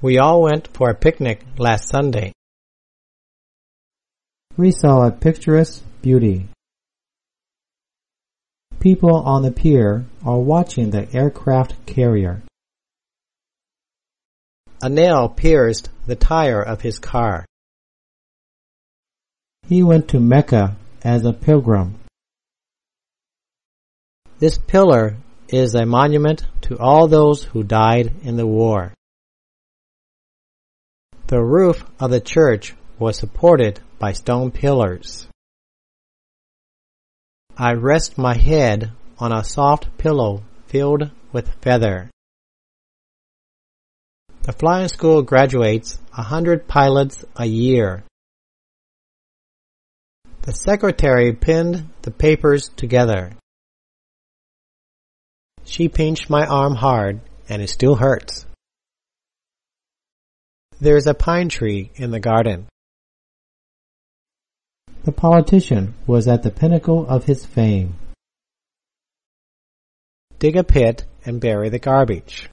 We all went for a picnic last Sunday. We saw a picturesque beauty. People on the pier are watching the aircraft carrier. A nail pierced the tire of his car. He went to Mecca as a pilgrim. This pillar is a monument to all those who died in the war. The roof of the church was supported by stone pillars. I rest my head on a soft pillow filled with feather. The flying school graduates 100 pilots a year. The secretary pinned the papers together. She pinched my arm hard, and it still hurts. There is a pine tree in the garden. The politician was at the pinnacle of his fame. Dig a pit and bury the garbage.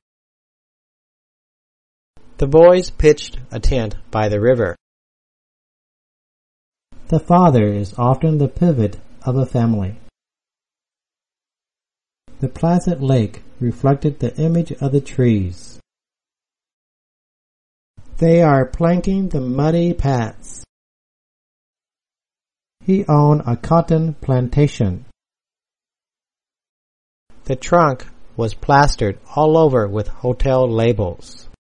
The boys pitched a tent by the river. The father is often the pivot of a family. The placid lake reflected the image of the trees. They are planking the muddy paths. He owned a cotton plantation. The trunk was plastered all over with hotel labels.